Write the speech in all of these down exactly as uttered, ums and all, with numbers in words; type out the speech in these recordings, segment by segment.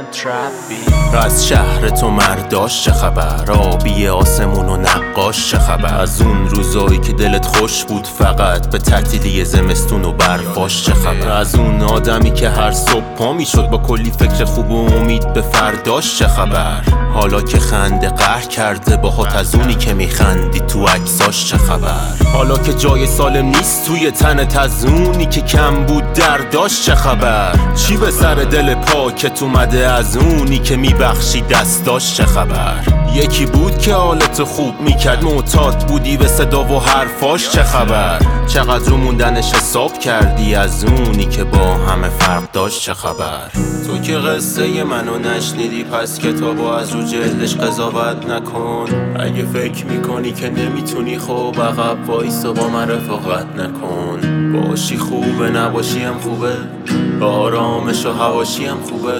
ترپی. از شهر تو مرداش چه خبر؟ آبی آسمون و نقاش چه خبر؟ از اون روزایی که دلت خوش بود فقط به تعطیلی زمستون و برفاش چه خبر؟ از اون آدمی که هر صبح پا میشد با کلی فکر خوب و امید به فرداش چه خبر؟ حالا که خنده قهر کرده باهات از اونی که میخندی تو عکساش چه خبر؟ حالا که جای سالم نیست توی تنت از اونی که کم بود درداش چه خبر؟ چی به سر دل پاکت اومده از اونی که میبخشی دستاش چه خبر؟ یکی بود که حالت خوب میکرد معتاد بودی به صدا و حرفاش چه خبر؟ چقدر رو موندنش حساب کردی از اونی که با همه فرق داشت چه خبر؟ تو که قصه منو نشنیدی پس کتابو از رو جلدش قضاوت نکن. اگه فکر میکنی که نمیتونی خب عقب وایسا با من رفاقت نکن. باشی خوبه نباشی هم خوبه، آرامش و هواشی هم خوبه.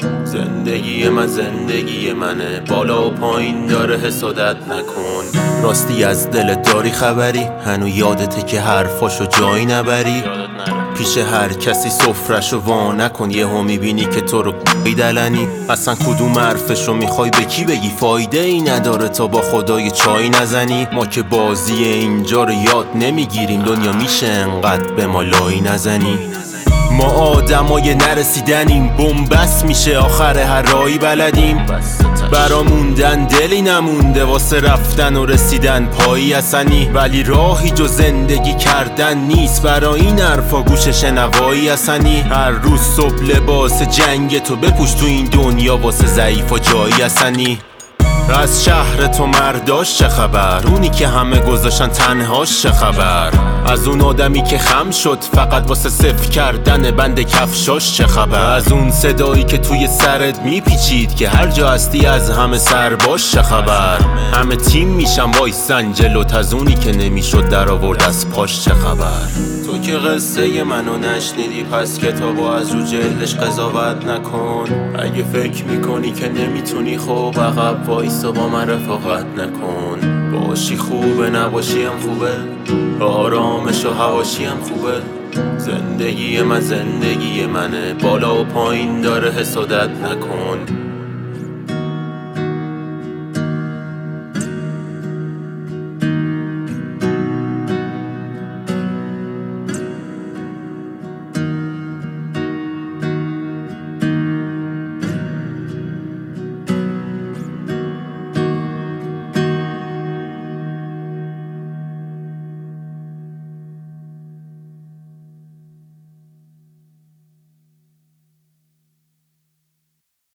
زندگی من زندگی منه، بالا و پایین داره حسادت نکن. راستی از دلت داری خبری؟ هنو یادته که حرفاشو جایی نبری؟ پیش هر کسی سفرشو وا نکن، یهو میبینی که تو رو دلنی. اصلا کدوم حرفشو میخوای به کی بگی؟ فایده ای نداره تا با خدای چای نزنی. ما که بازی اینجا رو یاد نمیگیریم، دنیا میشه انقدر به ما لای نزنی. ما آدمای نرسیدنیم، بن‌بست میشه آخر هر راهی بلدیم. برا موندن دلی نمونده واسه رفتن و رسیدن پایی حسنی. ولی راهی جو زندگی کردن نیست، برا این حرفا گوش شنوایی حسنی. هر روز صبح لباس جنگ تو بپوش تو این دنیا واسه ضعیف و جایی حسنی. از شهر تو مرداش چه خبر؟ اونی که همه گذاشتن تنهاش چه خبر؟ از اون آدمی که خم شد فقط واسه صفر کردن بند کفشاش چه خبر؟ از اون صدایی که توی سرت میپیچید که هر جا هستی از همه سر باش چه خبر؟ همه تیم میشن وایسن جلوت، از اونی که نمیشد در آورد از پاش چه خبر؟ تو که قصه منو نشنیدی پس کتابو از رو جلدش قضاوت نکن. اگه فکر میکنی که نمیتونی خب عقب وایسا با من رفاقت نکن. باشی خوبه نباشی هم خوبه، آرامش و هواشی هم خوبه. زندگی من زندگی منه، بالا و پایین داره حسادت نکن.